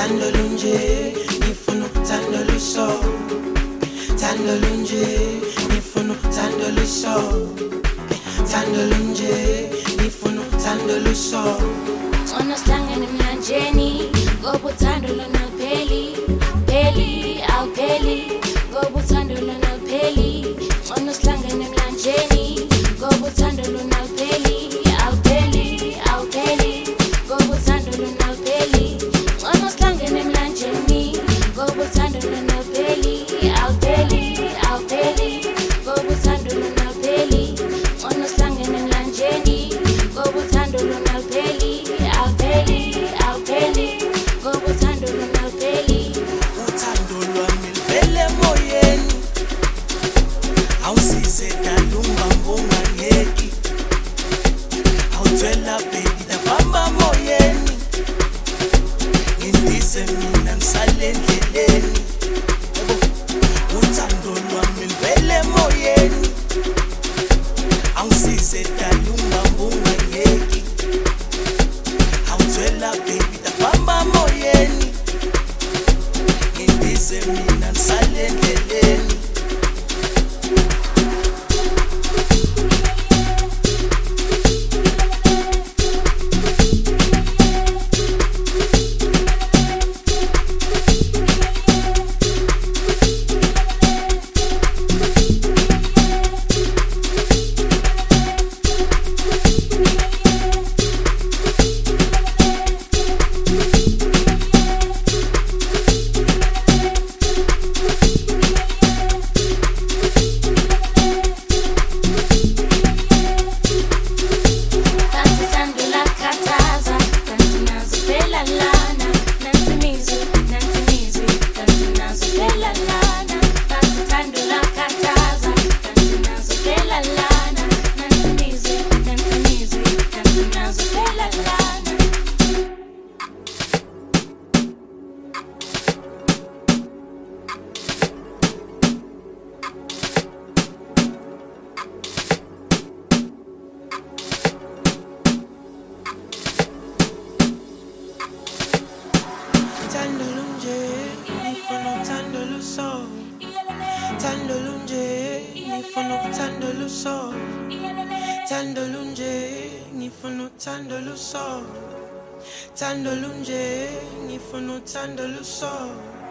Tandolunje, nifuno tandoluso. Tandolunje, nifuno tandoluso. Tandolunje, nifuno tandoluso. Onoslangene mlanjeni, gobo tandolo nalpeli, peli au peli, gobo tandolo nalpeli. Onoslangene mlanjeni, gobo tandolo nalpeli, au peli, gobo tandolo nalpeli. Onoslangene mlanjeni, gobo tandolo nalpeli, au peli, gobo tandolo nalpeli. Onoslangene mlanjeni, gobo tandolo nalpeli. Gobo tandolo nalpeli. Uthando lwami livele moyeni, awusize dalunga ngongangeki, awuthwela baby dabamba moyeni, ngindise mina ngisale endleleni. Uthando lwami livele moyeni, awusize dalunga ngongangeki, awuthwela baby dabamba moyeni, ngindise mina ngisale endleleni. Tandolunje, nifuno tandoluso. Tandolunje, nifuno tandoluso. Tandolunje, nifuno tandoluso. Tandolunje, nifuno tandoluso.